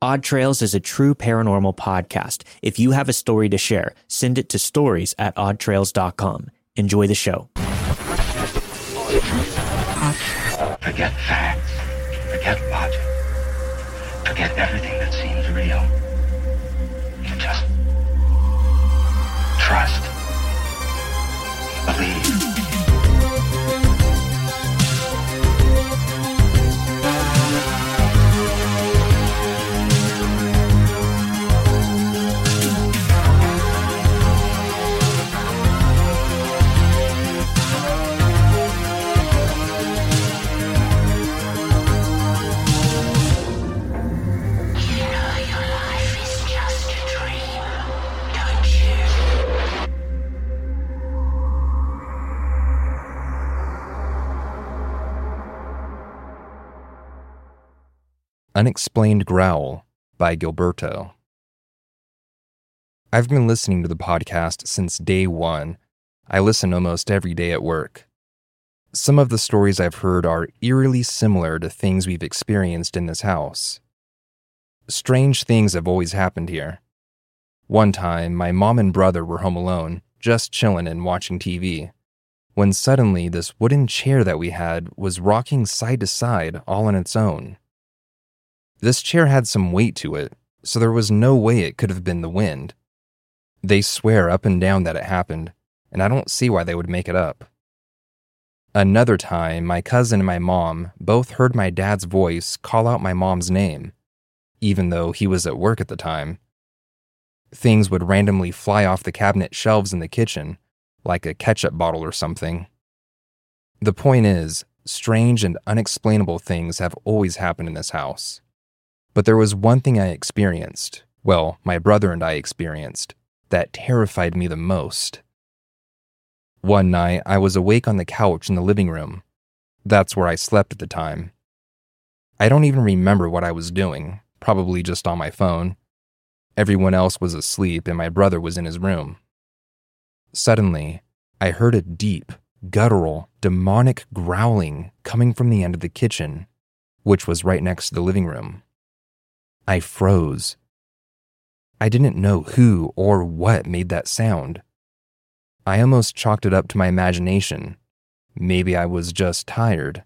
Odd Trails is a true paranormal podcast. If you have a story to share, send it to stories@oddtrails.com. Enjoy the show. Forget facts. Forget logic. Forget everything that seems real. You just trust. Believe. Unexplained Growl by Gilberto. I've been listening to the podcast since day one. I listen almost every day at work. Some of the stories I've heard are eerily similar to things we've experienced in this house. Strange things have always happened here. One time, my mom and brother were home alone, just chilling and watching TV, when suddenly this wooden chair that we had was rocking side to side all on its own. This chair had some weight to it, so there was no way it could have been the wind. They swear up and down that it happened, and I don't see why they would make it up. Another time, my cousin and my mom both heard my dad's voice call out my mom's name, even though he was at work at the time. Things would randomly fly off the cabinet shelves in the kitchen, like a ketchup bottle or something. The point is, strange and unexplainable things have always happened in this house. But there was one thing I experienced, well, my brother and I experienced, that terrified me the most. One night, I was awake on the couch in the living room. That's where I slept at the time. I don't even remember what I was doing, probably just on my phone. Everyone else was asleep and my brother was in his room. Suddenly, I heard a deep, guttural, demonic growling coming from the end of the kitchen, which was right next to the living room. I froze. I didn't know who or what made that sound. I almost chalked it up to my imagination. Maybe I was just tired.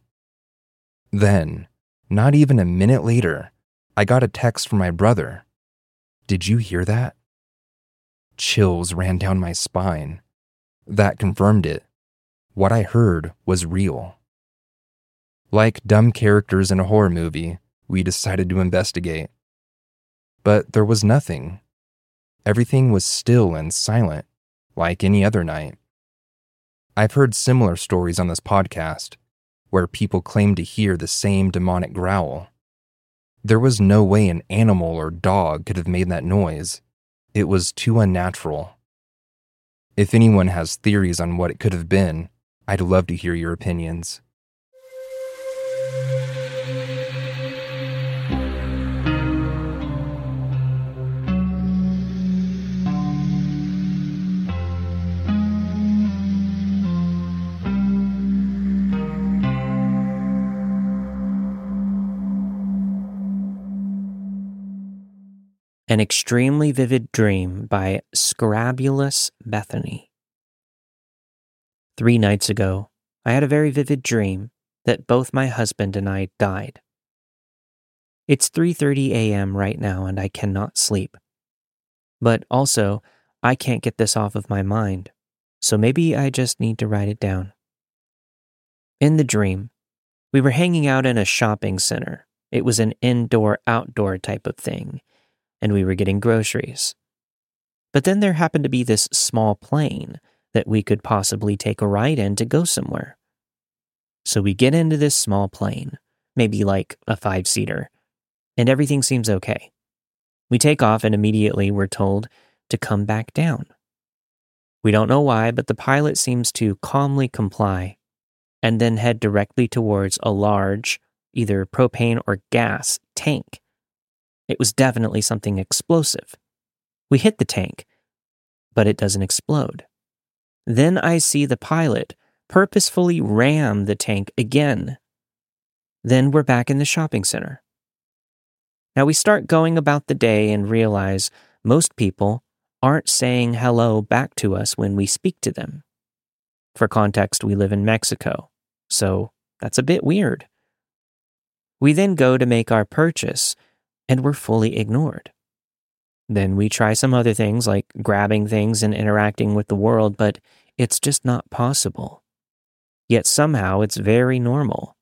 Then, not even a minute later, I got a text from my brother. "Did you hear that?" Chills ran down my spine. That confirmed it. What I heard was real. Like dumb characters in a horror movie, we decided to investigate. But there was nothing. Everything was still and silent, like any other night. I've heard similar stories on this podcast, where people claim to hear the same demonic growl. There was no way an animal or dog could have made that noise. It was too unnatural. If anyone has theories on what it could have been, I'd love to hear your opinions. An Extremely Vivid Dream by Scrabulous Bethany. 3 nights ago, I had a very vivid dream that both my husband and I died. It's 3:30 a.m. right now and I cannot sleep. But also, I can't get this off of my mind, so maybe I just need to write it down. In the dream, we were hanging out in a shopping center. It was an indoor-outdoor type of thing, and we were getting groceries. But then there happened to be this small plane that we could possibly take a ride in to go somewhere. So we get into this small plane, maybe like a 5-seater, and everything seems okay. We take off and immediately we're told to come back down. We don't know why, but the pilot seems to calmly comply and then head directly towards a large, either propane or gas, tank. It was definitely something explosive. We hit the tank, but it doesn't explode. Then I see the pilot purposefully ram the tank again. Then we're back in the shopping center. Now we start going about the day and realize most people aren't saying hello back to us when we speak to them. For context, we live in Mexico, so that's a bit weird. We then go to make our purchase, and we're fully ignored. Then we try some other things like grabbing things and interacting with the world, but it's just not possible. Yet somehow it's very normal.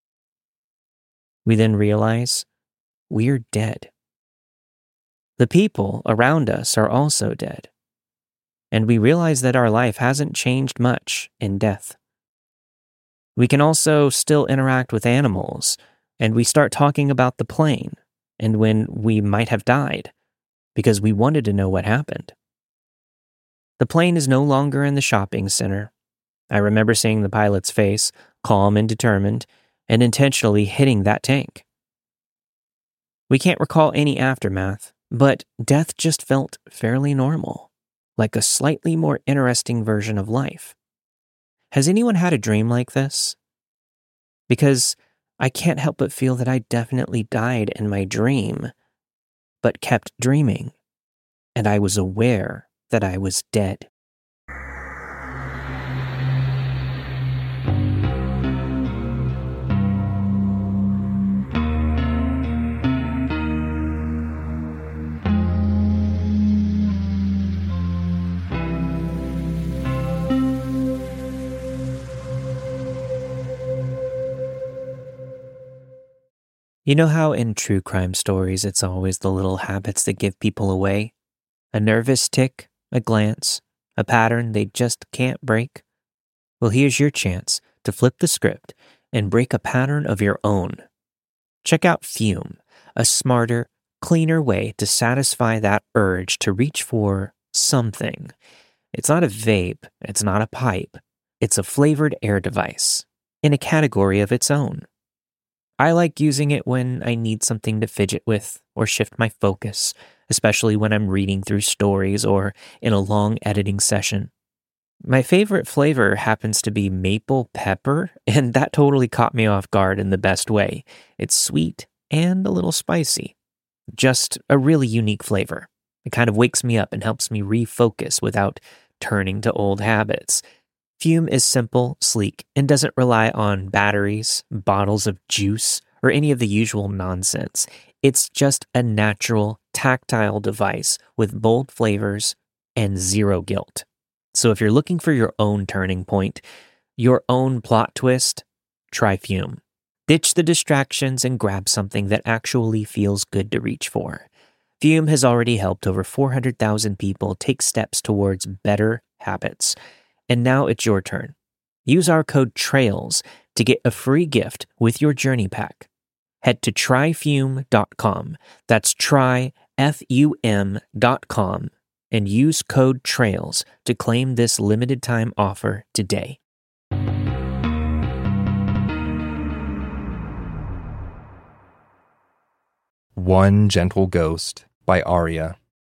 We then realize we're dead. The people around us are also dead. And we realize that our life hasn't changed much in death. We can also still interact with animals, and we start talking about the plane and when we might have died because we wanted to know what happened. The plane is no longer in the shopping center. I remember seeing the pilot's face, calm and determined, and intentionally hitting that tank. We can't recall any aftermath, but death just felt fairly normal, like a slightly more interesting version of life. Has anyone had a dream like this? Because I can't help but feel that I definitely died in my dream, but kept dreaming, and I was aware that I was dead. You know how in true crime stories it's always the little habits that give people away? A nervous tick, a glance, a pattern they just can't break? Well, here's your chance to flip the script and break a pattern of your own. Check out Fume, a smarter, cleaner way to satisfy that urge to reach for something. It's not a vape, it's not a pipe, it's a flavored air device in a category of its own. I like using it when I need something to fidget with or shift my focus, especially when I'm reading through stories or in a long editing session. My favorite flavor happens to be maple pepper, and that totally caught me off guard in the best way. It's sweet and a little spicy. Just a really unique flavor. It kind of wakes me up and helps me refocus without turning to old habits. Fume is simple, sleek, and doesn't rely on batteries, bottles of juice, or any of the usual nonsense. It's just a natural, tactile device with bold flavors and zero guilt. So if you're looking for your own turning point, your own plot twist, try Fume. Ditch the distractions and grab something that actually feels good to reach for. Fume has already helped over 400,000 people take steps towards better habits. And now it's your turn. Use our code TRAILS to get a free gift with your journey pack. Head to tryfume.com. That's tryfum.com and use code TRAILS to claim this limited time offer today. One Gentle Ghost by Aria.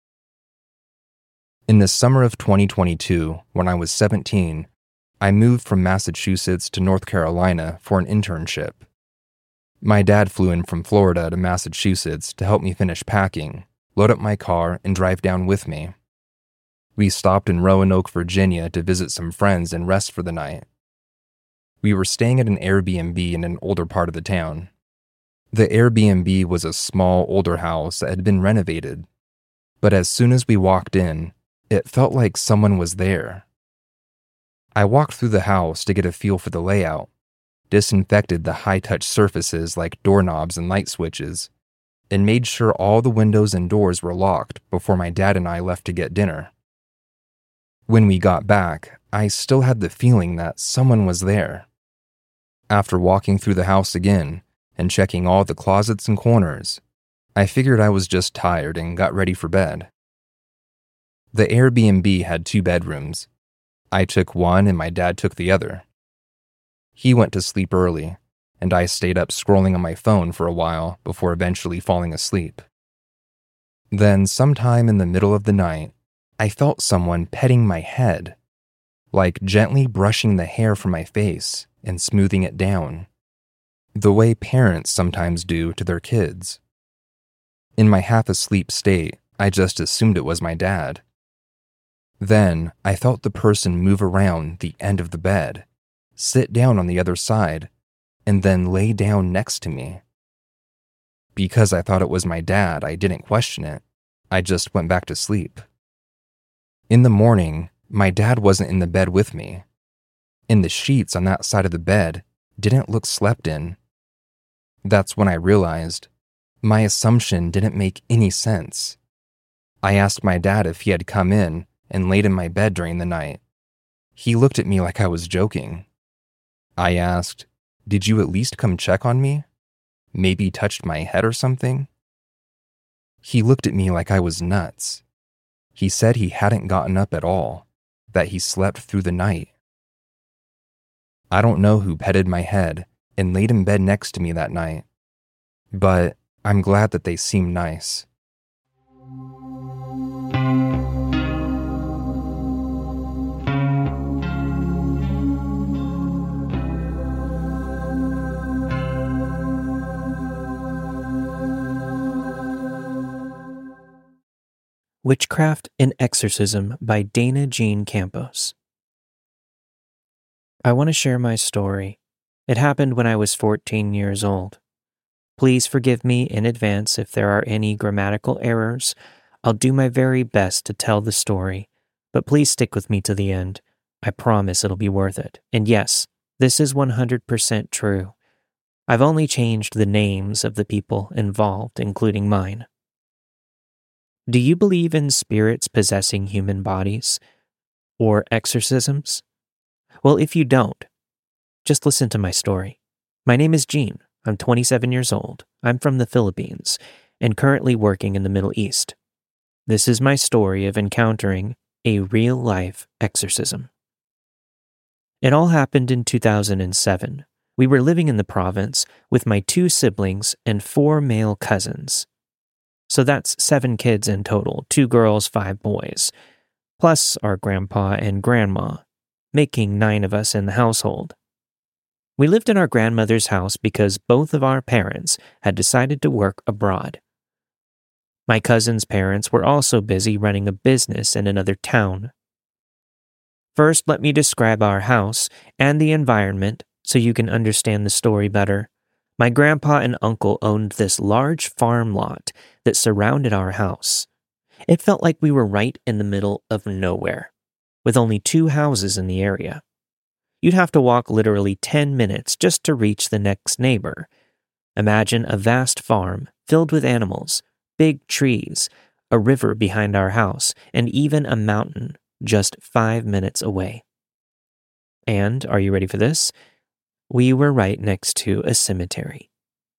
In the summer of 2022, when I was 17, I moved from Massachusetts to North Carolina for an internship. My dad flew in from Florida to Massachusetts to help me finish packing, load up my car, and drive down with me. We stopped in Roanoke, Virginia to visit some friends and rest for the night. We were staying at an Airbnb in an older part of the town. The Airbnb was a small, older house that had been renovated, but as soon as we walked in, it felt like someone was there. I walked through the house to get a feel for the layout, disinfected the high-touch surfaces like doorknobs and light switches, and made sure all the windows and doors were locked before my dad and I left to get dinner. When we got back, I still had the feeling that someone was there. After walking through the house again and checking all the closets and corners, I figured I was just tired and got ready for bed. The Airbnb had 2 bedrooms. I took one and my dad took the other. He went to sleep early, and I stayed up scrolling on my phone for a while before eventually falling asleep. Then, sometime in the middle of the night, I felt someone petting my head, like gently brushing the hair from my face and smoothing it down, the way parents sometimes do to their kids. In my half-asleep state, I just assumed it was my dad. Then, I felt the person move around the end of the bed, sit down on the other side, and then lay down next to me. Because I thought it was my dad, I didn't question it. I just went back to sleep. In the morning, my dad wasn't in the bed with me. And the sheets on that side of the bed didn't look slept in. That's when I realized my assumption didn't make any sense. I asked my dad if he had come in and laid in my bed during the night. He looked at me like I was joking. I asked, "Did you at least come check on me? Maybe touched my head or something?" He looked at me like I was nuts. He said he hadn't gotten up at all, that he slept through the night. I don't know who petted my head and laid in bed next to me that night, but I'm glad that they seemed nice. Witchcraft and Exorcism by Dana Jean Campos. I want to share my story. It happened when I was 14 years old. Please forgive me in advance if there are any grammatical errors. I'll do my very best to tell the story, but please stick with me to the end. I promise it'll be worth it. And yes, this is 100% true. I've only changed the names of the people involved, including mine. Do you believe in spirits possessing human bodies? Or exorcisms? Well, if you don't, just listen to my story. My name is Jean. I'm 27 years old. I'm from the Philippines and currently working in the Middle East. This is my story of encountering a real-life exorcism. It all happened in 2007. We were living in the province with my 2 siblings and 4 male cousins. So that's 7 kids in total, 2 girls, 5 boys, plus our grandpa and grandma, making 9 of us in the household. We lived in our grandmother's house because both of our parents had decided to work abroad. My cousin's parents were also busy running a business in another town. First, let me describe our house and the environment so you can understand the story better. My grandpa and uncle owned this large farm lot that surrounded our house. It felt like we were right in the middle of nowhere, with only 2 houses in the area. You'd have to walk literally 10 minutes just to reach the next neighbor. Imagine a vast farm filled with animals, big trees, a river behind our house, and even a mountain just 5 minutes away. And, are you ready for this? We were right next to a cemetery.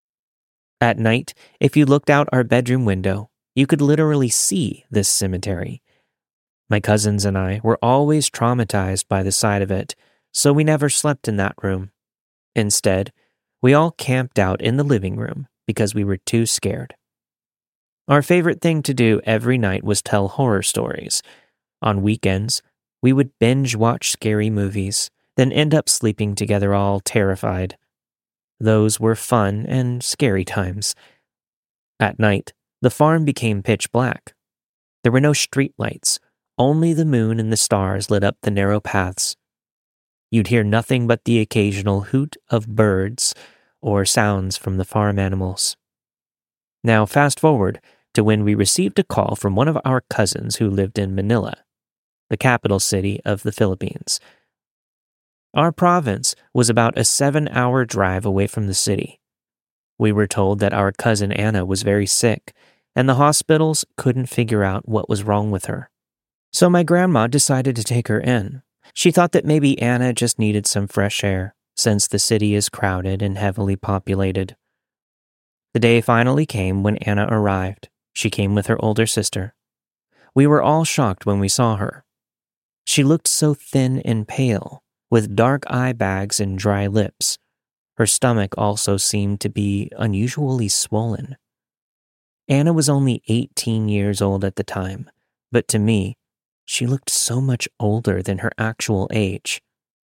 At night, if you looked out our bedroom window, you could literally see this cemetery. My cousins and I were always traumatized by the sight of it, so we never slept in that room. Instead, we all camped out in the living room because we were too scared. Our favorite thing to do every night was tell horror stories. On weekends, we would binge watch scary movies, then end up sleeping together all terrified. Those were fun and scary times. At night, the farm became pitch black. There were no street lights, only the moon and the stars lit up the narrow paths. You'd hear nothing but the occasional hoot of birds or sounds from the farm animals. Now fast forward to when we received a call from one of our cousins who lived in Manila, the capital city of the Philippines. Our province was about a 7-hour drive away from the city. We were told that our cousin Anna was very sick, and the hospitals couldn't figure out what was wrong with her. So my grandma decided to take her in. She thought that maybe Anna just needed some fresh air, since the city is crowded and heavily populated. The day finally came when Anna arrived. She came with her older sister. We were all shocked when we saw her. She looked so thin and pale, with dark eye bags and dry lips. Her stomach also seemed to be unusually swollen. Anna was only 18 years old at the time, but to me, she looked so much older than her actual age.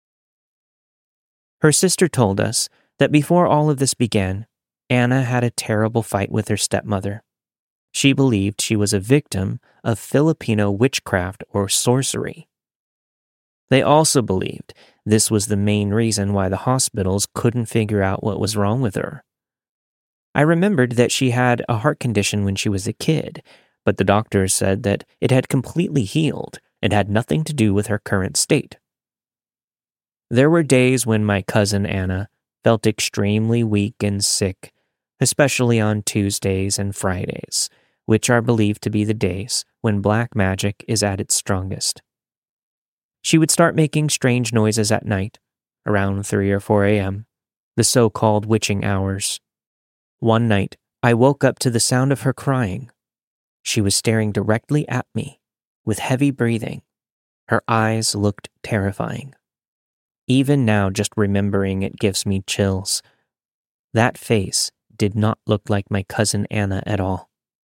Her sister told us that before all of this began, Anna had a terrible fight with her stepmother. She believed she was a victim of Filipino witchcraft or sorcery. They also believed this was the main reason why the hospitals couldn't figure out what was wrong with her. I remembered that she had a heart condition when she was a kid, but the doctors said that it had completely healed and had nothing to do with her current state. There were days when my cousin Anna felt extremely weak and sick, especially on Tuesdays and Fridays, which are believed to be the days when black magic is at its strongest. She would start making strange noises at night, around 3 or 4 a.m., the so-called witching hours. One night, I woke up to the sound of her crying. She was staring directly at me, with heavy breathing. Her eyes looked terrifying. Even now, just remembering it gives me chills. That face did not look like my cousin Anna at all.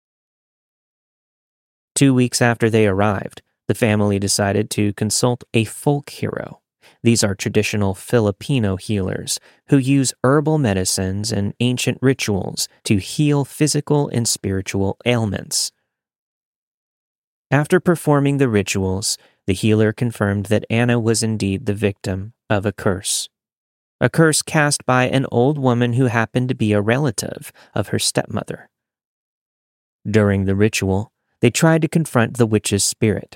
2 weeks after they arrived, the family decided to consult a folk hero. These are traditional Filipino healers who use herbal medicines and ancient rituals to heal physical and spiritual ailments. After performing the rituals, the healer confirmed that Anna was indeed the victim of a curse cast by an old woman who happened to be a relative of her stepmother. During the ritual, they tried to confront the witch's spirit.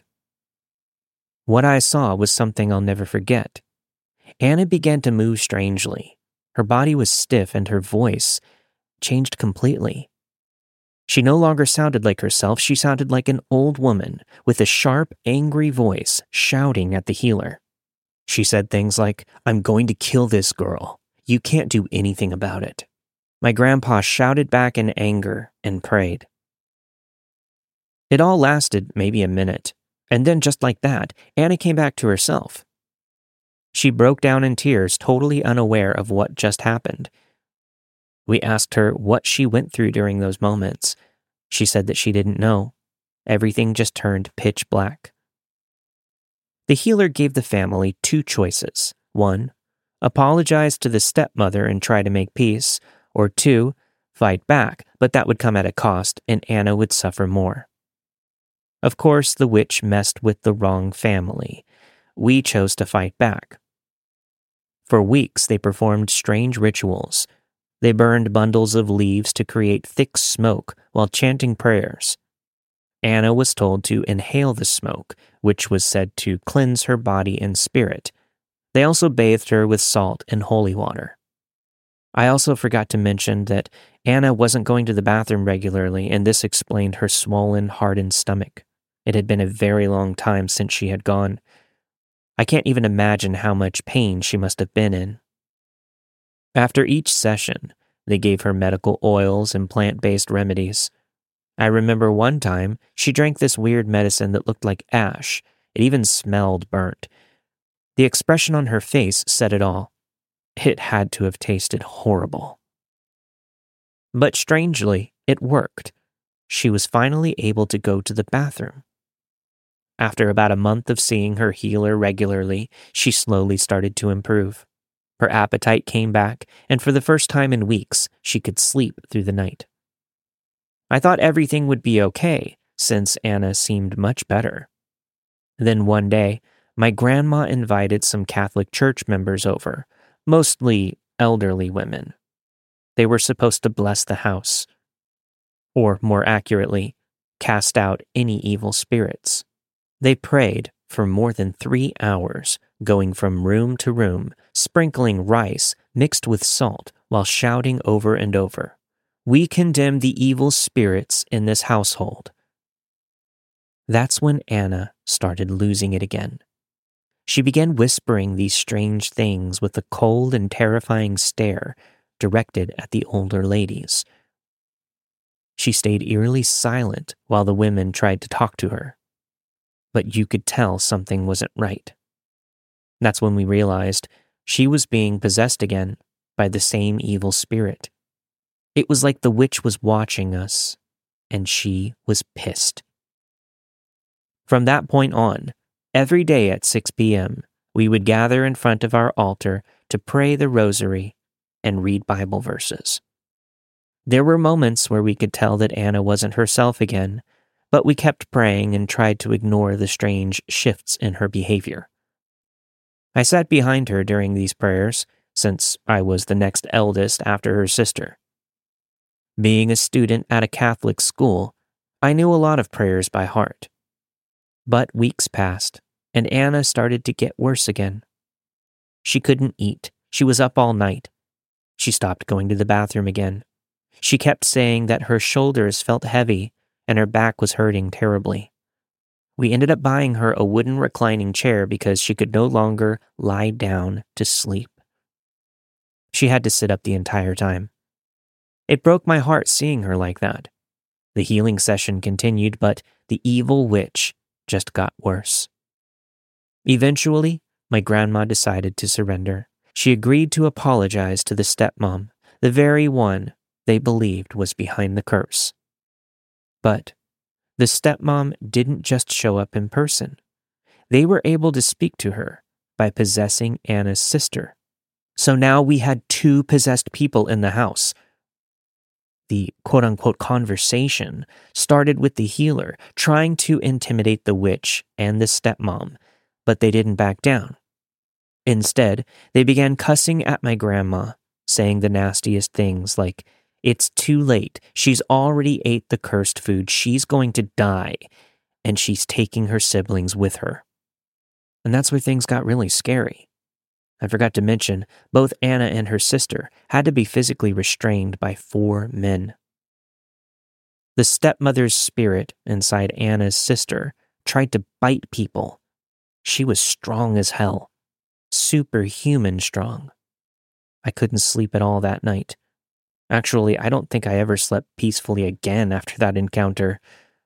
What I saw was something I'll never forget. Anna began to move strangely. Her body was stiff and her voice changed completely. She no longer sounded like herself. She sounded like an old woman with a sharp, angry voice shouting at the healer. She said things like, "I'm going to kill this girl. You can't do anything about it." My grandpa shouted back in anger and prayed. It all lasted maybe a minute, and then just like that, Anna came back to herself. She broke down in tears, totally unaware of what just happened. We asked her what she went through during those moments. She said that she didn't know. Everything just turned pitch black. The healer gave the family 2 choices. 1, apologize to the stepmother and try to make peace, or 2, fight back, but that would come at a cost and Anna would suffer more. Of course, the witch messed with the wrong family. We chose to fight back. For weeks, they performed strange rituals. They burned bundles of leaves to create thick smoke while chanting prayers. Anna was told to inhale the smoke, which was said to cleanse her body and spirit. They also bathed her with salt and holy water. I also forgot to mention that Anna wasn't going to the bathroom regularly, and this explained her swollen, hardened stomach. It had been a very long time since she had gone. I can't even imagine how much pain she must have been in. After each session, they gave her medical oils and plant-based remedies. I remember one time she drank this weird medicine that looked like ash. It even smelled burnt. The expression on her face said it all. It had to have tasted horrible. But strangely, it worked. She was finally able to go to the bathroom. After about a month of seeing her healer regularly, she slowly started to improve. Her appetite came back, and for the first time in weeks, she could sleep through the night. I thought everything would be okay, since Anna seemed much better. Then one day, my grandma invited some Catholic Church members over, mostly elderly women. They were supposed to bless the house, or more accurately, cast out any evil spirits. They prayed for more than 3 hours, going from room to room, sprinkling rice mixed with salt while shouting over and over, "We condemn the evil spirits in this household." That's when Anna started losing it again. She began whispering these strange things with a cold and terrifying stare directed at the older ladies. She stayed eerily silent while the women tried to talk to her. But you could tell something wasn't right. That's when we realized she was being possessed again by the same evil spirit. It was like the witch was watching us, and she was pissed. From that point on, every day at 6 p.m., we would gather in front of our altar to pray the rosary and read Bible verses. There were moments where we could tell that Anna wasn't herself again, but we kept praying and tried to ignore the strange shifts in her behavior. I sat behind her during these prayers, since I was the next eldest after her sister. Being a student at a Catholic school, I knew a lot of prayers by heart. But weeks passed, and Anna started to get worse again. She couldn't eat. She was up all night. She stopped going to the bathroom again. She kept saying that her shoulders felt heavy and her back was hurting terribly. We ended up buying her a wooden reclining chair because she could no longer lie down to sleep. She had to sit up the entire time. It broke my heart seeing her like that. The healing session continued, but the evil witch just got worse. Eventually, my grandma decided to surrender. She agreed to apologize to the stepmom, the very one they believed was behind the curse. But the stepmom didn't just show up in person. They were able to speak to her by possessing Anna's sister. So now we had 2 possessed people in the house. The quote-unquote conversation started with the healer trying to intimidate the witch and the stepmom, but they didn't back down. Instead, they began cussing at my grandma, saying the nastiest things like, "It's too late. She's already ate the cursed food. She's going to die, and she's taking her siblings with her." And that's where things got really scary. I forgot to mention, both Anna and her sister had to be physically restrained by 4 men. The stepmother's spirit inside Anna's sister tried to bite people. She was strong as hell, superhuman strong. I couldn't sleep at all that night. Actually, I don't think I ever slept peacefully again after that encounter.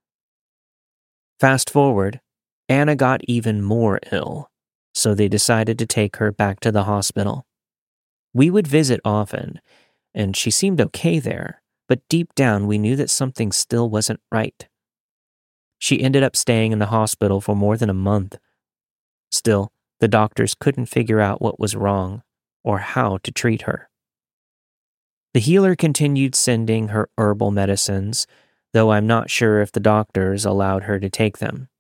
Fast forward, Anna got even more ill, so they decided to take her back to the hospital. We would visit often, and she seemed okay there, but deep down we knew that something still wasn't right. She ended up staying in the hospital for more than a month. Still, the doctors couldn't figure out what was wrong or how to treat her. The healer continued sending her herbal medicines, though I'm not sure if the doctors allowed her to take them.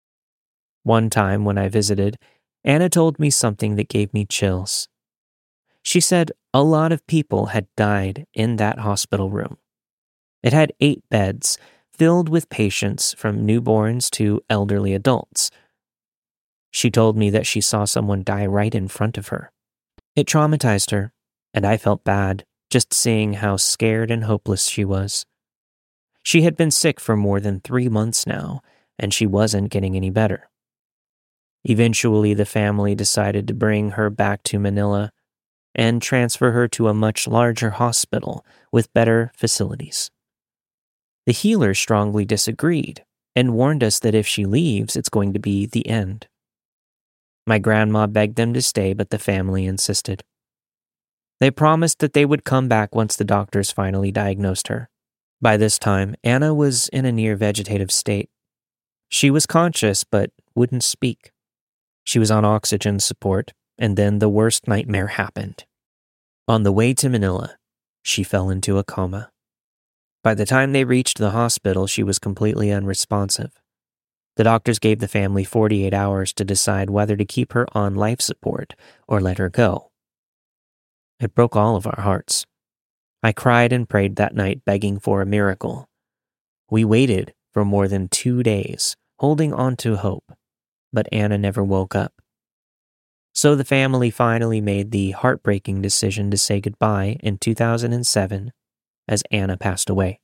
One time when I visited, Anna told me something that gave me chills. She said a lot of people had died in that hospital room. It had 8 beds, filled with patients from newborns to elderly adults. She told me that she saw someone die right in front of her. It traumatized her, and I felt bad just seeing how scared and hopeless she was. She had been sick for more than 3 months now, and she wasn't getting any better. Eventually, the family decided to bring her back to Manila and transfer her to a much larger hospital with better facilities. The healer strongly disagreed and warned us that if she leaves, it's going to be the end. My grandma begged them to stay, but the family insisted. They promised that they would come back once the doctors finally diagnosed her. By this time, Anna was in a near vegetative state. She was conscious, but wouldn't speak. She was on oxygen support, and then the worst nightmare happened. On the way to Manila, she fell into a coma. By the time they reached the hospital, she was completely unresponsive. The doctors gave the family 48 hours to decide whether to keep her on life support or let her go. It broke all of our hearts. I cried and prayed that night, begging for a miracle. We waited for more than 2 days, holding on to hope, but Anna never woke up. So the family finally made the heartbreaking decision to say goodbye in 2007 as Anna passed away.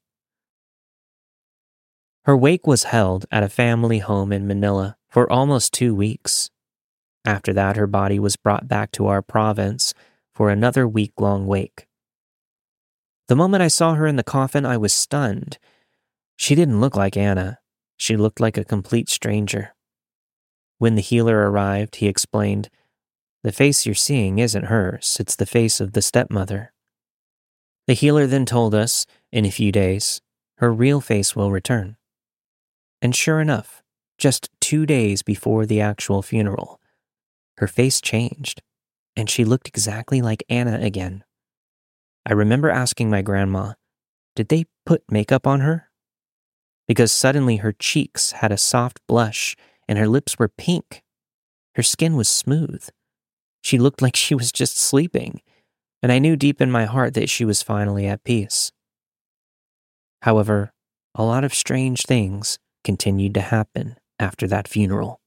Her wake was held at a family home in Manila for almost 2 weeks. After that, her body was brought back to our province for another week-long wake. The moment I saw her in the coffin, I was stunned. She didn't look like Anna. She looked like a complete stranger. When the healer arrived, he explained, "The face you're seeing isn't hers, it's the face of the stepmother." The healer then told us, in a few days, her real face will return. And sure enough, just 2 days before the actual funeral, her face changed, and she looked exactly like Anna again. I remember asking my grandma, did they put makeup on her? Because suddenly her cheeks had a soft blush and her lips were pink. Her skin was smooth. She looked like she was just sleeping, and I knew deep in my heart that she was finally at peace. However, a lot of strange things continued to happen after that funeral.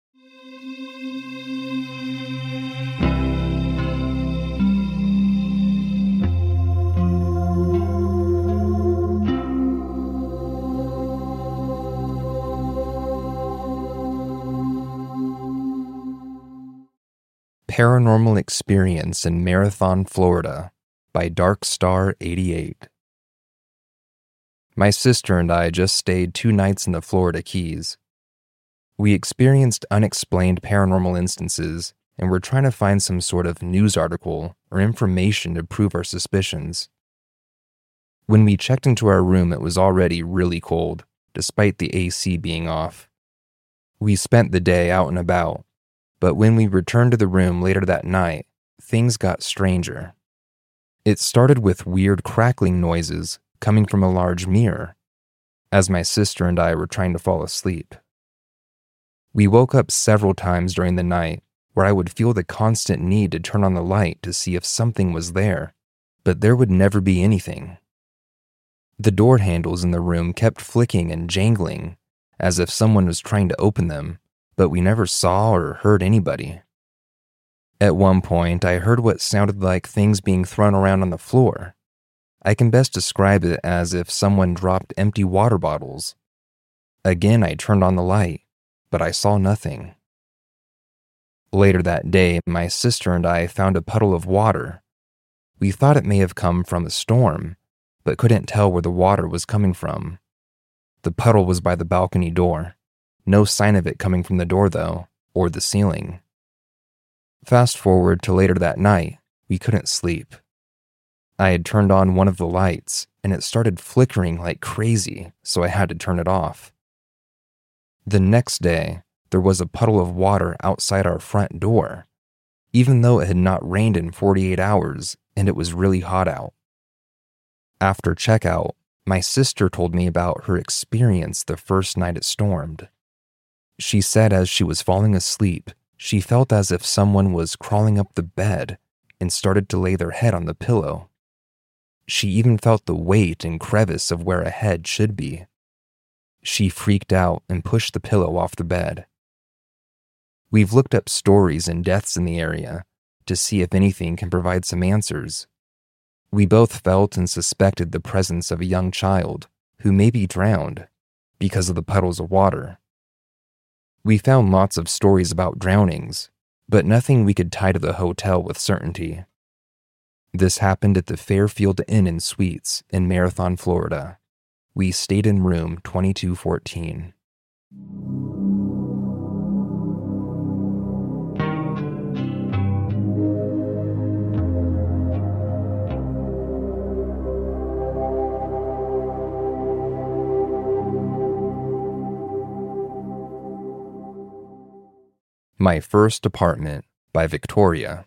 Paranormal Experience in Marathon, Florida by Darkstar88. My sister and I just stayed 2 nights in the Florida Keys. We experienced unexplained paranormal instances and were trying to find some sort of news article or information to prove our suspicions. When we checked into our room, it was already really cold, despite the AC being off. We spent the day out and about, but when we returned to the room later that night, things got stranger. It started with weird crackling noises coming from a large mirror, as my sister and I were trying to fall asleep. We woke up several times during the night where I would feel the constant need to turn on the light to see if something was there, but there would never be anything. The door handles in the room kept flicking and jangling, as if someone was trying to open them, but we never saw or heard anybody. At one point, I heard what sounded like things being thrown around on the floor. I can best describe it as if someone dropped empty water bottles. Again, I turned on the light, but I saw nothing. Later that day, my sister and I found a puddle of water. We thought it may have come from a storm, but couldn't tell where the water was coming from. The puddle was by the balcony door. No sign of it coming from the door, though, or the ceiling. Fast forward to later that night, we couldn't sleep. I had turned on one of the lights, and it started flickering like crazy, so I had to turn it off. The next day, there was a puddle of water outside our front door, even though it had not rained in 48 hours and it was really hot out. After checkout, my sister told me about her experience the first night it stormed. She said as she was falling asleep, she felt as if someone was crawling up the bed and started to lay their head on the pillow. She even felt the weight and crevice of where a head should be. She freaked out and pushed the pillow off the bed. We've looked up stories and deaths in the area to see if anything can provide some answers. We both felt and suspected the presence of a young child who may be drowned because of the puddles of water. We found lots of stories about drownings, but nothing we could tie to the hotel with certainty. This happened at the Fairfield Inn and Suites in Marathon, Florida. We stayed in room 2214. My First Apartment by Victoria.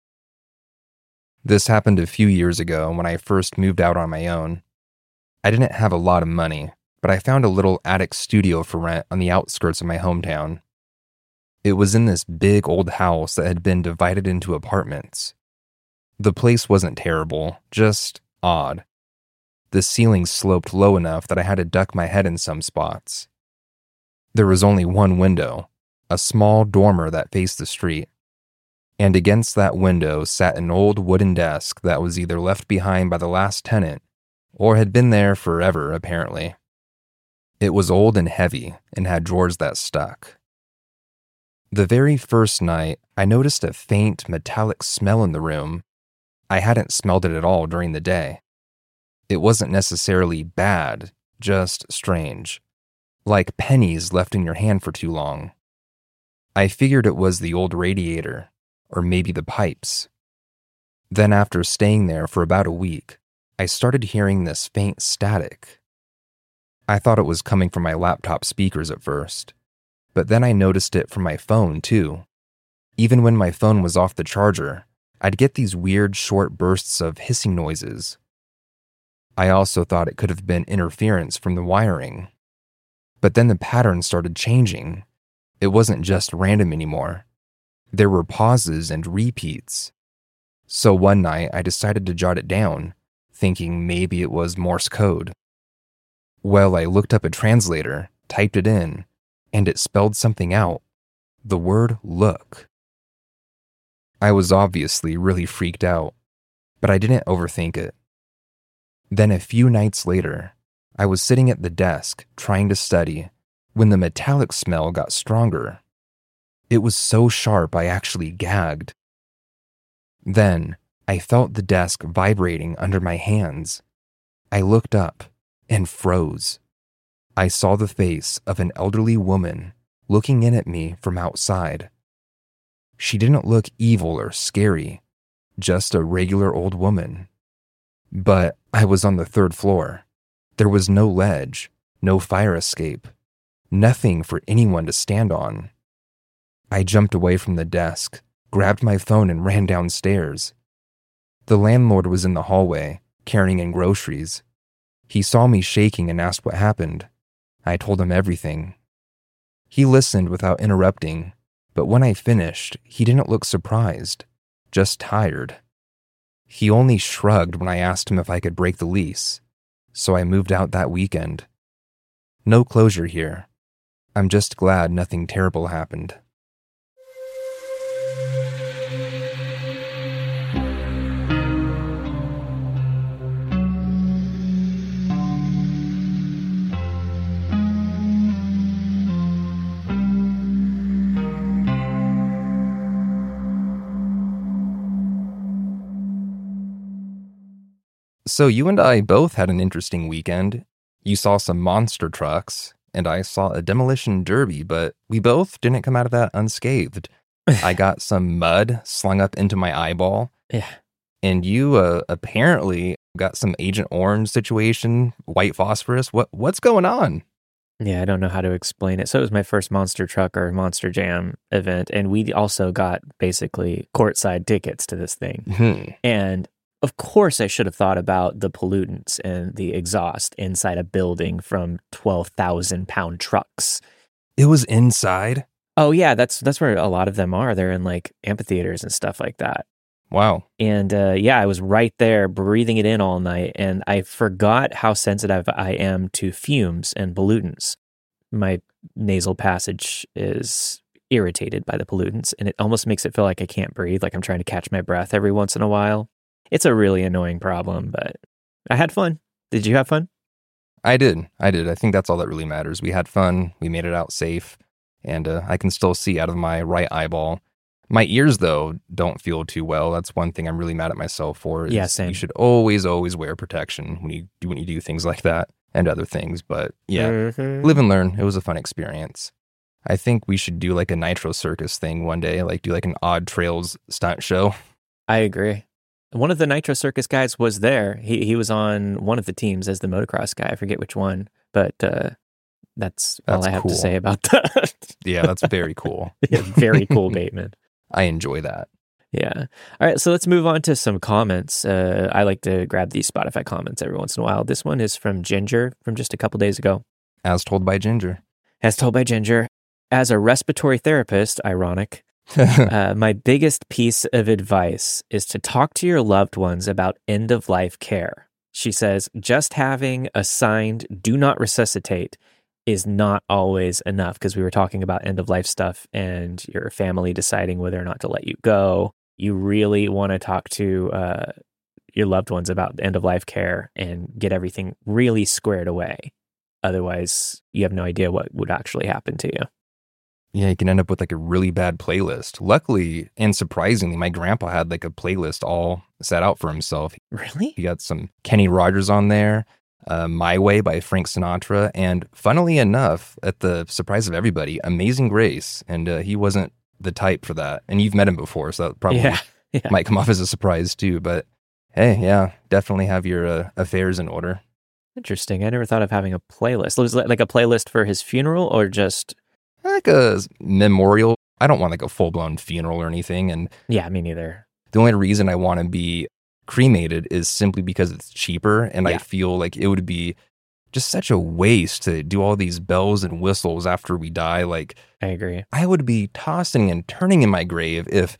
This happened a few years ago when I first moved out on my own. I didn't have a lot of money, but I found a little attic studio for rent on the outskirts of my hometown. It was in this big old house that had been divided into apartments. The place wasn't terrible, just odd. The ceiling sloped low enough that I had to duck my head in some spots. There was only one window, a small dormer that faced the street, and against that window sat an old wooden desk that was either left behind by the last tenant or had been there forever, apparently. It was old and heavy and had drawers that stuck. The very first night, I noticed a faint metallic smell in the room. I hadn't smelled it at all during the day. It wasn't necessarily bad, just strange, like pennies left in your hand for too long. I figured it was the old radiator, or maybe the pipes. Then after staying there for about a week, I started hearing this faint static. I thought it was coming from my laptop speakers at first, but then I noticed it from my phone too. Even when my phone was off the charger, I'd get these weird short bursts of hissing noises. I also thought it could have been interference from the wiring. But then the pattern started changing. It wasn't just random anymore. There were pauses and repeats. So one night I decided to jot it down, thinking maybe it was Morse code. Well, I looked up a translator, typed it in, and it spelled something out. The word look. I was obviously really freaked out, but I didn't overthink it. Then a few nights later, I was sitting at the desk trying to study when the metallic smell got stronger. It was so sharp I actually gagged. Then I felt the desk vibrating under my hands. I looked up and froze. I saw the face of an elderly woman looking in at me from outside. She didn't look evil or scary, just a regular old woman. But I was on the 3rd floor. There was no ledge, no fire escape, nothing for anyone to stand on. I jumped away from the desk, grabbed my phone and ran downstairs. The landlord was in the hallway, carrying in groceries. He saw me shaking and asked what happened. I told him everything. He listened without interrupting, but when I finished, he didn't look surprised, just tired. He only shrugged when I asked him if I could break the lease, so I moved out that weekend. No closure here. I'm just glad nothing terrible happened. So you and I both had an interesting weekend. You saw some monster trucks, and I saw a demolition derby, but we both didn't come out of that unscathed. I got some mud slung up into my eyeball. Yeah. And you apparently got some Agent Orange situation, white phosphorus. What's going on? Yeah, I don't know how to explain it. So it was my first Monster Truck or Monster Jam event, and we also got basically courtside tickets to this thing. And of course, I should have thought about the pollutants and the exhaust inside a building from 12,000-pound trucks. It was inside? Oh, yeah, that's where a lot of them are. They're in like amphitheaters and stuff like that. Wow. And yeah, I was right there breathing it in all night, and I forgot how sensitive I am to fumes and pollutants. My nasal passage is irritated by the pollutants, and it almost makes it feel like I can't breathe, like I'm trying to catch my breath every once in a while. It's a really annoying problem, but I had fun. Did you have fun? I did. I think that's all that really matters. We had fun. We made it out safe. And I can still see out of my right eyeball. My ears, though, don't feel too well. That's one thing I'm really mad at myself for. Yeah, same. You should always wear protection when you do things like that and other things. But yeah, live and learn. It was a fun experience. I think we should do like a Nitro Circus thing one day, like do like an Odd Trails stunt show. I agree. One of the Nitro Circus guys was there. He was on one of the teams as the motocross guy. I forget which one, but that's all I have to say about that. Yeah, that's very cool. Yeah, very cool, Bateman. I enjoy that. Yeah. All right, so let's move on to some comments. I like to grab these Spotify comments every once in a while. This one is from Ginger from just a couple days ago. As told by Ginger. As told by Ginger. As a respiratory therapist, ironic, my biggest piece of advice is to talk to your loved ones about end-of-life care. She says, just having a signed do not resuscitate is not always enough, because we were talking about end-of-life stuff and your family deciding whether or not to let you go. You really want to talk to your loved ones about end-of-life care and get everything really squared away. Otherwise, you have no idea what would actually happen to you. Yeah, you can end up with like a really bad playlist. Luckily and surprisingly, my grandpa had like a playlist all set out for himself. Really? He got some Kenny Rogers on there, My Way by Frank Sinatra, and funnily enough, at the surprise of everybody, Amazing Grace. And he wasn't the type for that. And you've met him before, so that probably might come off as a surprise too. But hey, yeah, definitely have your affairs in order. Interesting. I never thought of having a playlist. Was it like a playlist for his funeral or just... like a memorial. I don't want like a full-blown funeral or anything. And yeah, me neither. The only reason I want to be cremated is simply because it's cheaper. And I Yeah. feel like it would be just such a waste to do all these bells and whistles after we die. Like, I agree. I would be tossing and turning in my grave if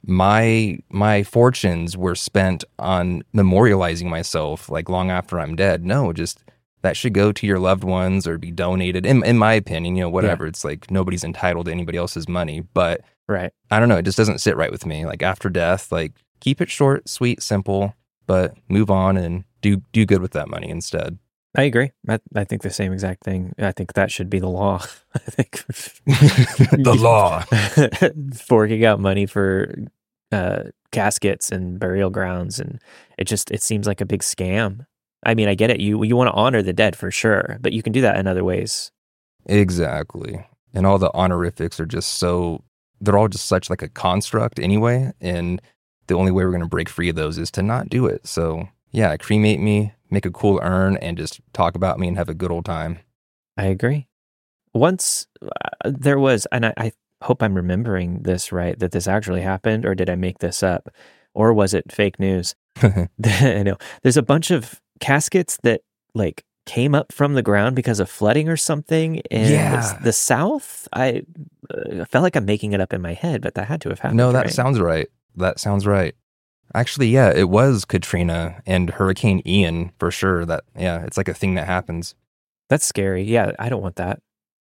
my fortunes were spent on memorializing myself like long after I'm dead. No, just that should go to your loved ones or be donated. In my opinion, whatever. It's like nobody's entitled to anybody else's money. But Right. I don't know. It just doesn't sit right with me. Like after death, like keep it short, sweet, simple, but move on and do good with that money instead. I agree. I think the same exact thing. I think that should be the law. I think The law. forking out money for caskets and burial grounds, and it seems like a big scam. I mean, I get it. You want to honor the dead for sure, but you can do that in other ways. Exactly. And all the honorifics are just they're all just such like a construct anyway. And the only way we're going to break free of those is to not do it. So yeah, cremate me, make a cool urn, and just talk about me and have a good old time. I agree. Once there was, and I hope I'm remembering this right, that this actually happened, or did I make this up? Or was it fake news? I know. There's a bunch of caskets that like came up from the ground because of flooding or something in the South. I felt like I'm making it up in my head, but that had to have happened. No, that right? sounds right. That sounds right. Actually, yeah, it was Katrina and Hurricane Ian for sure. It's like a thing that happens. That's scary. Yeah, I don't want that.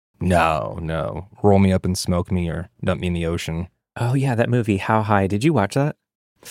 No. Roll me up and smoke me or dump me in the ocean. Oh yeah, that movie, How High? Did you watch that?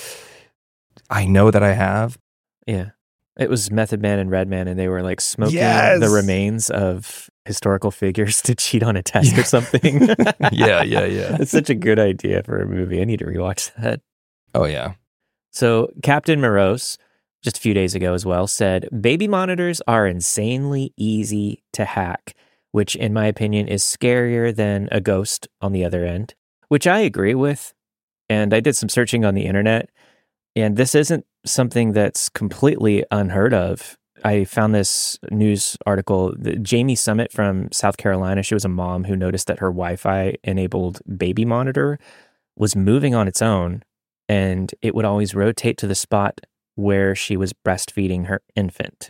I know that I have. Yeah. It was Method Man and Redman, and they were like smoking Yes! the remains of historical figures to cheat on a test or something. Yeah. It's such a good idea for a movie. I need to rewatch that. Oh, yeah. So Captain Morose, just a few days ago as well, said baby monitors are insanely easy to hack, which in my opinion is scarier than a ghost on the other end, which I agree with. And I did some searching on the internet, and this isn't something that's completely unheard of. I found this news article, Jamie Summit from South Carolina. She was a mom who noticed that her Wi-Fi enabled baby monitor was moving on its own, and it would always rotate to the spot where she was breastfeeding her infant.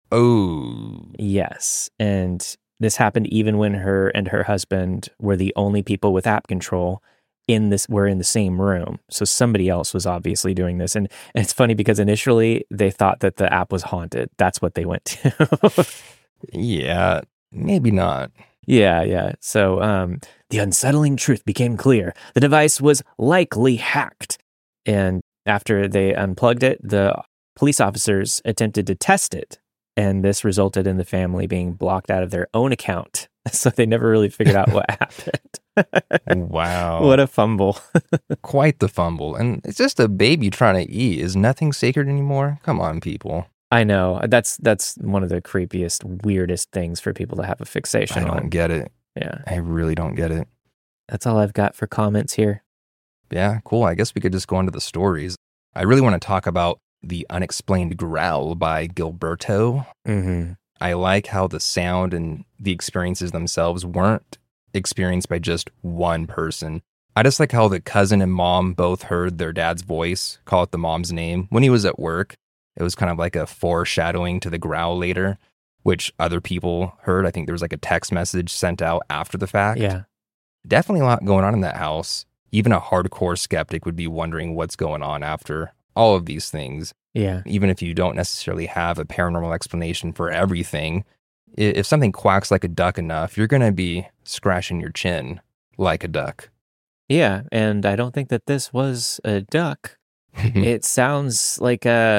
Oh. Yes. And this happened even when her and her husband were the only people with app control were in the same room. So somebody else was obviously doing this. And it's funny because initially they thought that the app was haunted. That's what they went to. Yeah, maybe not. Yeah. So the unsettling truth became clear. The device was likely hacked. And after they unplugged it, the police officers attempted to test it. And this resulted in the family being blocked out of their own account. So they never really figured out what happened. Wow. What a fumble. Quite the fumble. And it's just a baby trying to eat. Is nothing sacred anymore? Come on, people. I know. That's one of the creepiest, weirdest things for people to have a fixation I on. don't get it. Yeah. I really don't get it. That's all I've got for comments here. Yeah, cool. I guess we could just go into the stories. I really want to talk about The Unexplained Growl by Gilberto. Mm-hmm. I like how the sound and the experiences themselves weren't experienced by just one person. I just like how the cousin and mom both heard their dad's voice call out the mom's name when he was at work. It was kind of like a foreshadowing to the growl later, which other people heard. I think there was like a text message sent out after the fact. Yeah. Definitely a lot going on in that house. Even a hardcore skeptic would be wondering what's going on after all of these things. Yeah. Even if you don't necessarily have a paranormal explanation for everything, if something quacks like a duck enough, you're going to be scratching your chin like a duck. Yeah. And I don't think that this was a duck. It sounds like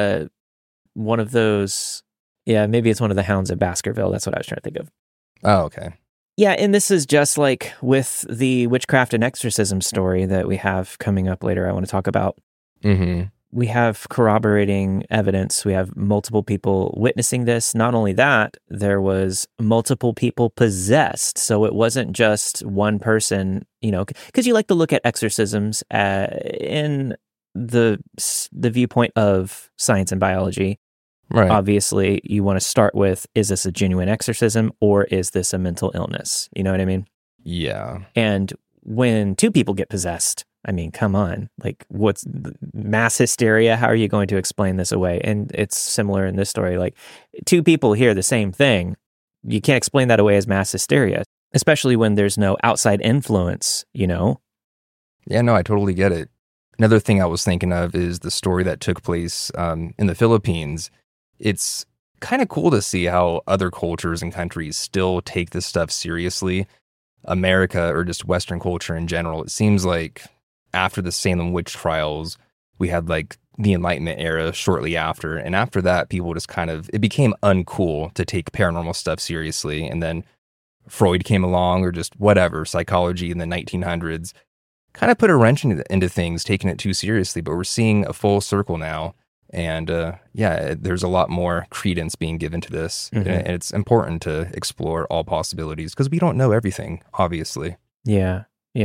one of those. Yeah, maybe it's one of the hounds at Baskerville. That's what I was trying to think of. Oh, okay. Yeah, and this is just like with the witchcraft and exorcism story that we have coming up later I want to talk about. Mm-hmm. We have corroborating evidence. We have multiple people witnessing this. Not only that, there was multiple people possessed. So it wasn't just one person, because you like to look at exorcisms in the viewpoint of science and biology. Right. Obviously, you want to start with, is this a genuine exorcism or is this a mental illness? You know what I mean? Yeah. And when two people get possessed, I mean, come on. Like, what's mass hysteria? How are you going to explain this away? And it's similar in this story. Like, two people hear the same thing. You can't explain that away as mass hysteria, especially when there's no outside influence, you know? Yeah, no, I totally get it. Another thing I was thinking of is the story that took place in the Philippines. It's kind of cool to see how other cultures and countries still take this stuff seriously. America, or just Western culture in general, it seems like after the Salem witch trials, we had like the Enlightenment era shortly after. And after that, people just kind of, it became uncool to take paranormal stuff seriously. And then Freud came along, or just whatever, psychology in the 1900s, kind of put a wrench into things, taking it too seriously. But we're seeing a full circle now. And there's a lot more credence being given to this. Mm-hmm. And it's important to explore all possibilities because we don't know everything, obviously. Yeah.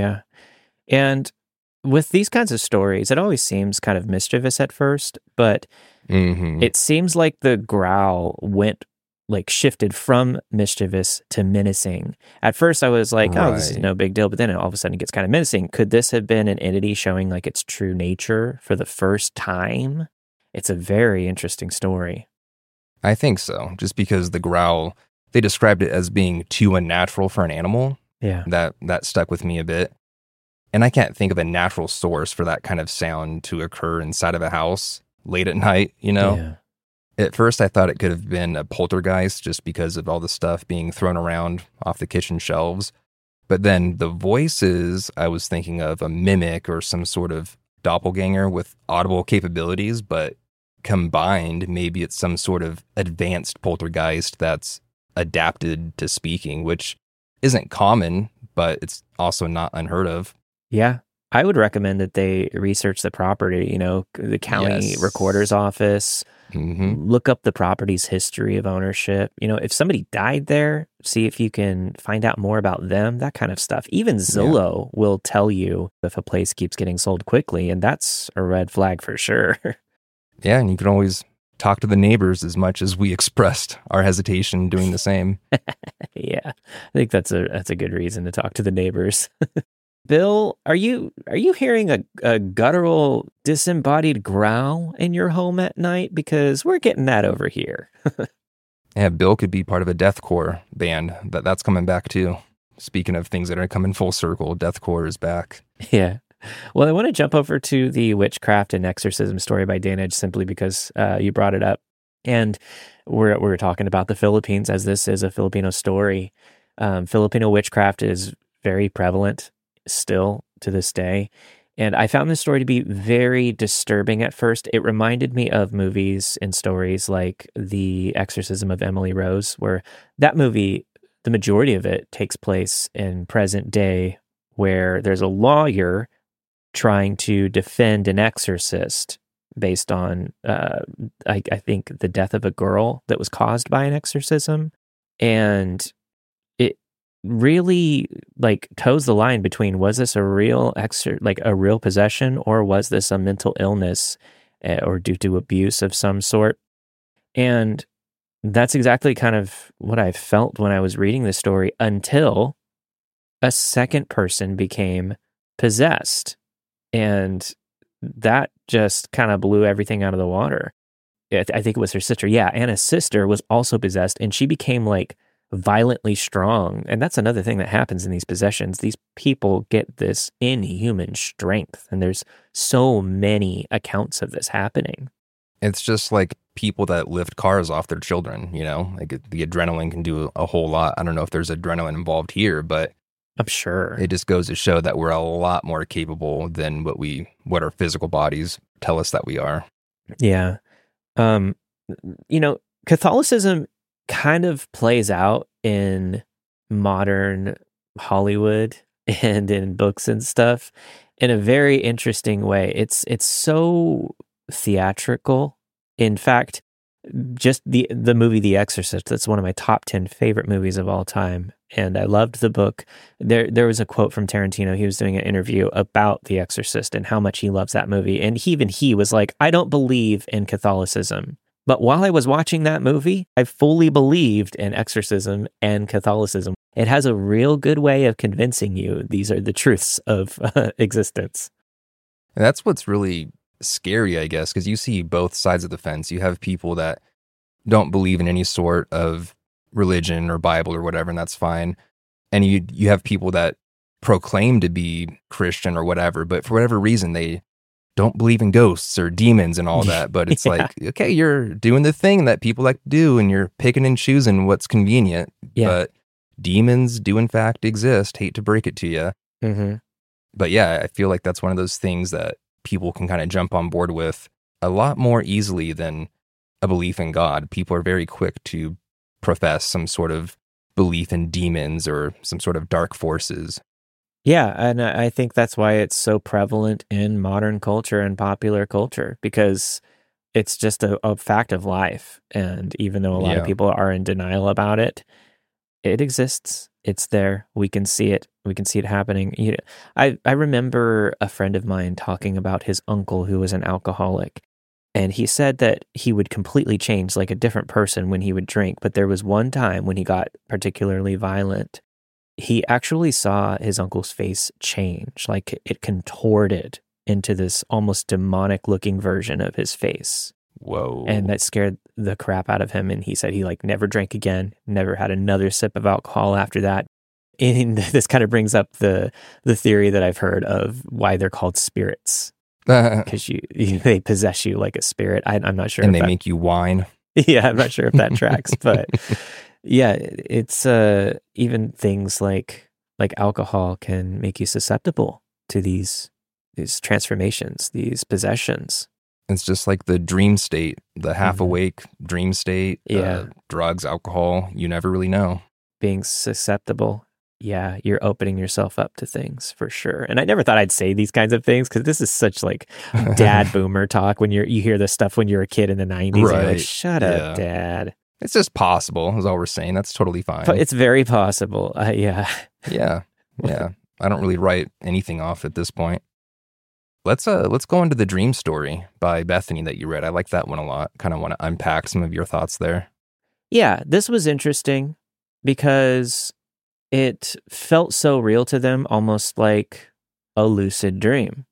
And with these kinds of stories, it always seems kind of mischievous at first, but it seems like the growl shifted from mischievous to menacing. At first I was like, oh, this is no big deal, but then all of a sudden it gets kind of menacing. Could this have been an entity showing like its true nature for the first time? It's a very interesting story. I think so, just because the growl, they described it as being too unnatural for an animal. Yeah. That stuck with me a bit. And I can't think of a natural source for that kind of sound to occur inside of a house late at night, you know? Yeah. At first I thought it could have been a poltergeist just because of all the stuff being thrown around off the kitchen shelves. But then the voices, I was thinking of a mimic or some sort of doppelganger with audible capabilities, but combined, maybe it's some sort of advanced poltergeist that's adapted to speaking, which isn't common, but it's also not unheard of. Yeah. I would recommend that they research the property, you know, the county recorder's office, look up the property's history of ownership. You know, if somebody died there, see if you can find out more about them, that kind of stuff. Even Zillow will tell you if a place keeps getting sold quickly, and that's a red flag for sure. Yeah, and you can always talk to the neighbors as much as we expressed our hesitation doing the same. Yeah, I think that's a good reason to talk to the neighbors. Bill, are you hearing a guttural, disembodied growl in your home at night? Because we're getting that over here. Yeah, Bill could be part of a deathcore band. That's coming back too. Speaking of things that are coming full circle, deathcore is back. Yeah. Well, I want to jump over to the witchcraft and exorcism story by Danage simply because you brought it up. And we're talking about the Philippines, as this is a Filipino story. Filipino witchcraft is very prevalent still to this day. And I found this story to be very disturbing at first. It reminded me of movies and stories like The Exorcism of Emily Rose, where that movie, the majority of it takes place in present day, where there's a lawyer trying to defend an exorcist based on, I think, the death of a girl that was caused by an exorcism. And it really toes the line between, was this a real a real possession, or was this a mental illness or due to abuse of some sort? And that's exactly kind of what I felt when I was reading this story, until a second person became possessed. And that just kind of blew everything out of the water. I think it was her sister. Yeah, Anna's sister was also possessed, and she became violently strong. And that's another thing that happens in these possessions. These people get this inhuman strength, and there's so many accounts of this happening. It's just like people that lift cars off their children, you know? Like the adrenaline can do a whole lot. I don't know if there's adrenaline involved here, but I'm sure it just goes to show that we're a lot more capable than what our physical bodies tell us that we are. Yeah. Catholicism kind of plays out in modern Hollywood and in books and stuff in a very interesting way. It's so theatrical. In fact, just the movie The Exorcist, that's one of my top 10 favorite movies of all time. And I loved the book. There was a quote from Tarantino. He was doing an interview about The Exorcist and how much he loves that movie. And he was like, I don't believe in Catholicism. But while I was watching that movie, I fully believed in exorcism and Catholicism. It has a real good way of convincing you these are the truths of existence. And that's what's really scary, I guess, because you see both sides of the fence. You have people that don't believe in any sort of religion or Bible or whatever, and that's fine. And you have people that proclaim to be Christian or whatever, but for whatever reason, they don't believe in ghosts or demons and all that. But it's like, okay, you're doing the thing that people like to do, and you're picking and choosing what's convenient. Yeah. But demons do, in fact, exist. Hate to break it to you. Mm-hmm. But yeah, I feel like that's one of those things that people can kind of jump on board with a lot more easily than a belief in God. People are very quick to profess some sort of belief in demons or some sort of dark forces. Yeah, and I think that's why it's so prevalent in modern culture and popular culture, because it's just a fact of life. And even though a lot of people are in denial about it, it exists. It's there. We can see it. We can see it happening. I remember a friend of mine talking about his uncle who was an alcoholic. And he said that he would completely change, like a different person when he would drink. But there was one time when he got particularly violent, he actually saw his uncle's face change, like it contorted into this almost demonic looking version of his face. Whoa. And that scared the crap out of him. And he said he never drank again, never had another sip of alcohol after that. And this kind of brings up the theory that I've heard of why they're called spirits. Because they possess you like a spirit. I'm not sure. And they make you whine. Yeah, I'm not sure if that tracks, but yeah, it's even things like alcohol can make you susceptible to these transformations, these possessions. It's just like the dream state, the half awake dream state. Yeah, drugs, alcohol, you never really know. Being susceptible. Yeah, you're opening yourself up to things for sure. And I never thought I'd say these kinds of things because this is such dad boomer talk when you hear this stuff when you're a kid in the 90s. Right. You're like, shut up, Dad. It's just possible, is all we're saying. That's totally fine. But it's very possible. Yeah. Yeah. I don't really write anything off at this point. Let's go into the dream story by Bethany that you read. I like that one a lot. Kind of want to unpack some of your thoughts there. Yeah, this was interesting because it felt so real to them, almost like a lucid dream.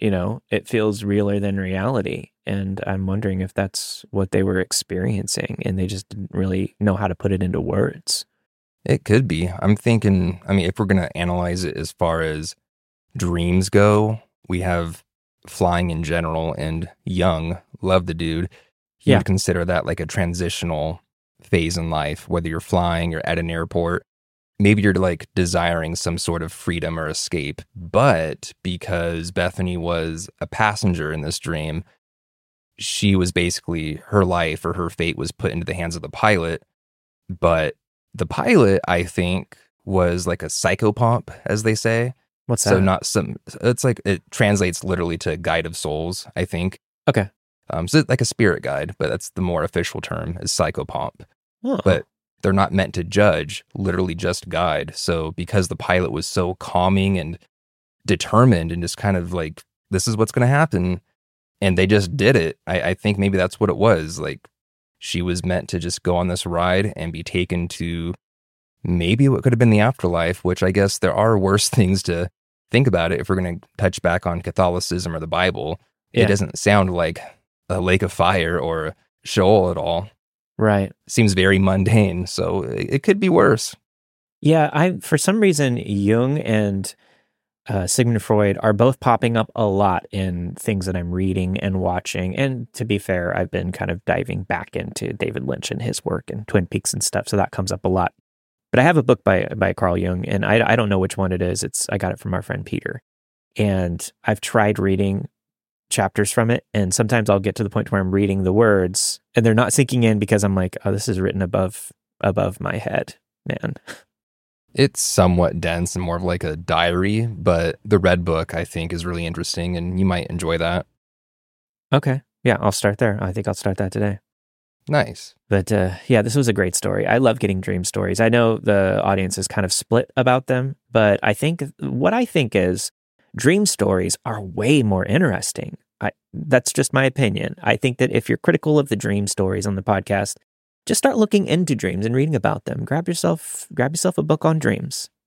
It feels realer than reality. And I'm wondering if that's what they were experiencing and they just didn't really know how to put it into words. It could be. I'm thinking, if we're going to analyze it as far as dreams go, we have flying in general, and Jung, love the dude. He would consider that like a transitional phase in life, whether you're flying or at an airport. Maybe you're desiring some sort of freedom or escape, but because Bethany was a passenger in this dream, she was basically, her life or her fate was put into the hands of the pilot. But the pilot, I think, was like a psychopomp, as they say. What's that? So not some, it's it translates literally to guide of souls, I think. Okay. So like a spirit guide, but that's the more official term is psychopomp. Oh. But they're not meant to judge, literally just guide. So because the pilot was so calming and determined and just kind of this is what's going to happen, and they just did it, I think maybe that's what it was. She was meant to just go on this ride and be taken to maybe what could have been the afterlife, which I guess there are worse things to think about it if we're going to touch back on Catholicism or the Bible. Yeah. It doesn't sound like a lake of fire or Sheol at all. Right. Seems very mundane, so it could be worse. Yeah, for some reason, Jung and Sigmund Freud are both popping up a lot in things that I'm reading and watching. And to be fair, I've been kind of diving back into David Lynch and his work and Twin Peaks and stuff, so that comes up a lot. But I have a book by Carl Jung, and I don't know which one it is. I got it from our friend Peter. And I've tried reading chapters from it, and sometimes I'll get to the point where I'm reading the words and they're not sinking in because I'm like, oh, this is written above my head, man. It's somewhat dense and more of like a diary, but the Red Book, I think, is really interesting and you might enjoy that. Okay. Yeah, I'll start there. I think I'll start that today. Nice. But yeah, this was a great story. I love getting dream stories. I know the audience is kind of split about them, but I think is dream stories are way more interesting. That's just my opinion. I think that if you're critical of the dream stories on the podcast, just start looking into dreams and reading about them. Grab yourself a book on dreams.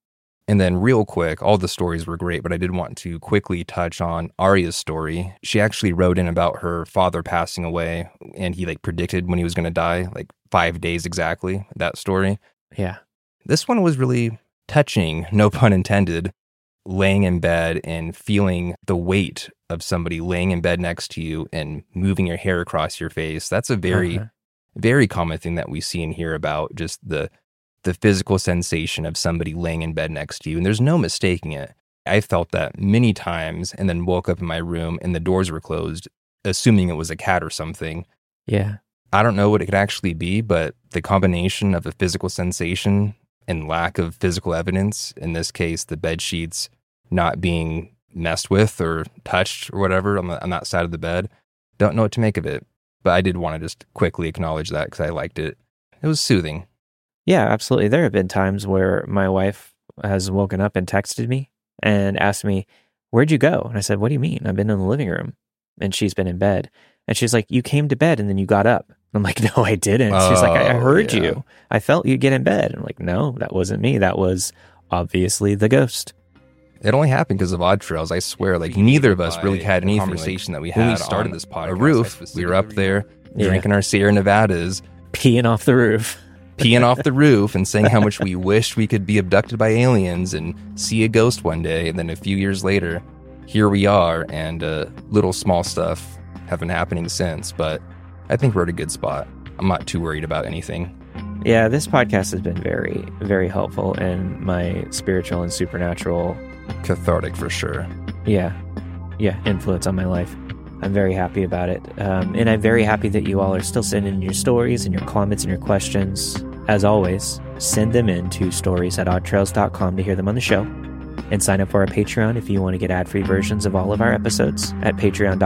And then real quick, all the stories were great, but I did want to quickly touch on Arya's story. She actually wrote in about her father passing away, and he predicted when he was going to die, 5 days exactly, that story. Yeah. This one was really touching, no pun intended, laying in bed and feeling the weight of somebody laying in bed next to you and moving your hair across your face. That's a very, very common thing that we see and hear about, just the physical sensation of somebody laying in bed next to you. And there's no mistaking it. I felt that many times and then woke up in my room and the doors were closed, assuming it was a cat or something. Yeah. I don't know what it could actually be, but the combination of a physical sensation and lack of physical evidence, in this case, the bed sheets not being messed with or touched or whatever on that side of the bed, don't know what to make of it. But I did want to just quickly acknowledge that because I liked it. It was soothing. Yeah, absolutely. There have been times where my wife has woken up and texted me and asked me, "Where'd you go?" And I said, "What do you mean? I've been in the living room." And she's been in bed. And she's like, "You came to bed and then you got up." I'm like, "No, I didn't." She's like, I heard you. I felt you get in bed." I'm like, "No, that wasn't me. That was obviously the ghost." It only happened because of Odd Trails. I swear, neither of us really had any conversation that we had when we started this podcast. A roof. We were up there drinking our Sierra Nevadas. Peeing off the roof. Peeing off the roof and saying how much we wished we could be abducted by aliens and see a ghost one day. And then a few years later, here we are, and little small stuff have been happening since. But I think we're at a good spot. I'm not too worried about anything. Yeah, this podcast has been very, very helpful in my spiritual and supernatural... Cathartic for sure. Yeah, influence on my life. I'm very happy about it. And I'm very happy that you all are still sending your stories and your comments and your questions. As always, send them in to stories@oddtrails.com to hear them on the show. And sign up for our Patreon if you want to get ad-free versions of all of our episodes at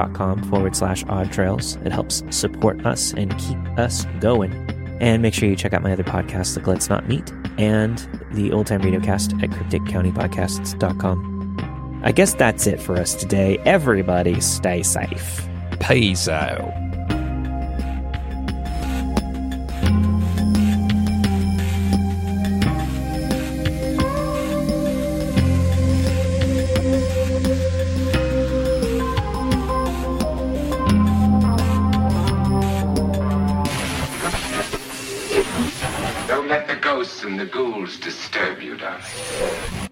patreon.com/oddtrails. It helps support us and keep us going. And make sure you check out my other podcasts like Let's Not Meet and the Old Time Radio Cast at crypticcountypodcasts.com. I guess that's it for us today. Everybody stay safe. Peace out. Don't let the ghosts and the ghouls disturb you, darling.